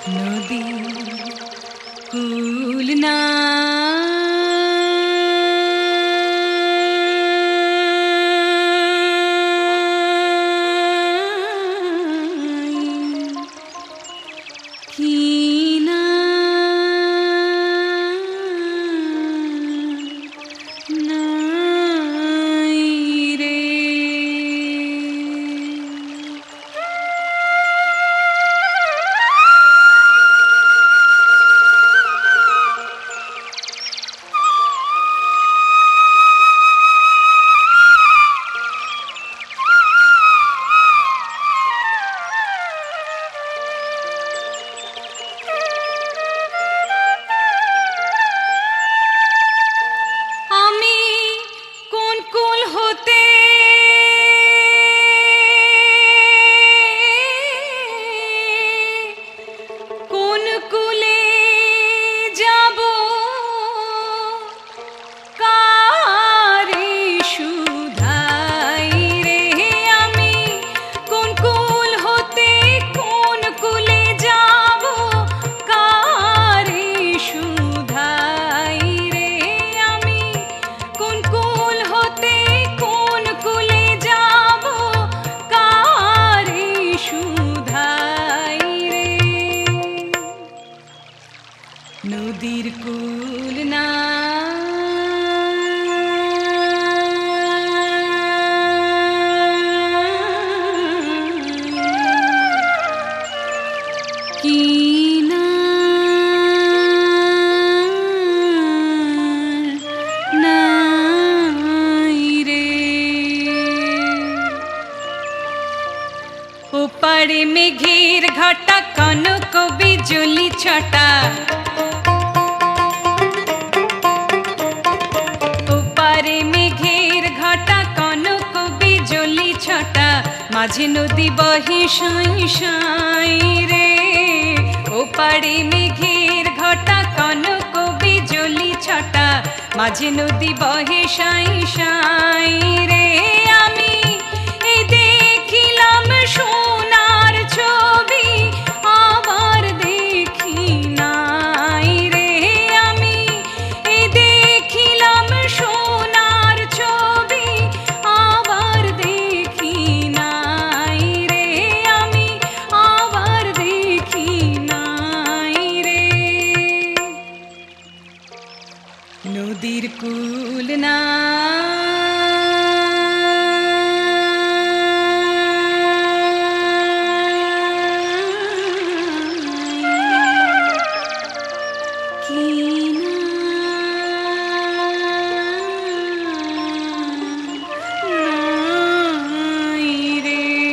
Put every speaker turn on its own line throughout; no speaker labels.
নদী কুল না নদীর কুল না ওপারে মেঘের ঘটা কনক বিজুলি ছটা ওপারে মেঘের ঘটা কনক বিজুলি ছটা মাঝে নদী বহে সাই সাই রে ওপারে মেঘের ঘটা কনক বিজুলি ছটা মাঝে নদী বহে সাই সাই রে আমি দেখিলাম সোনার ছবি আবার দেখি নাই রে আমি দেখিলাম সোনার ছবি আবার দেখি নাই রে আমি আবার দেখি নাই রে নদীর কুল না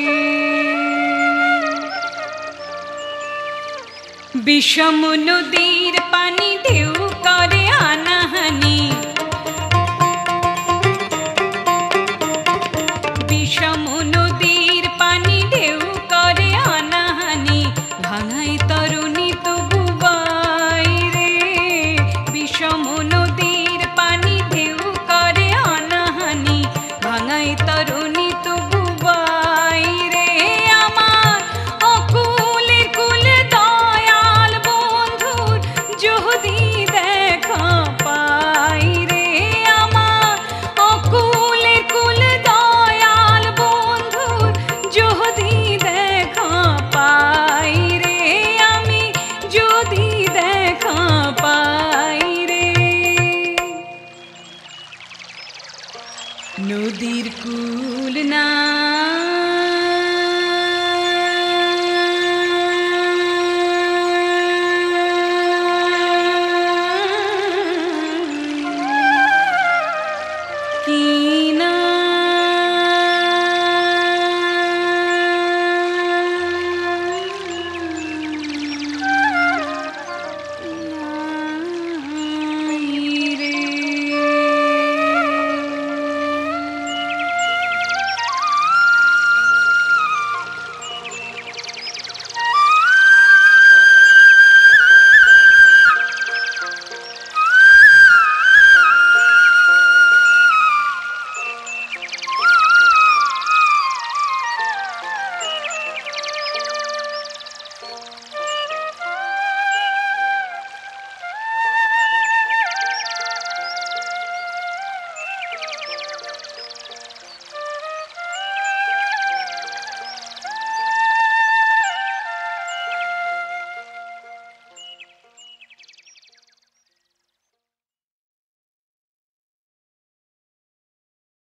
বিষম নদী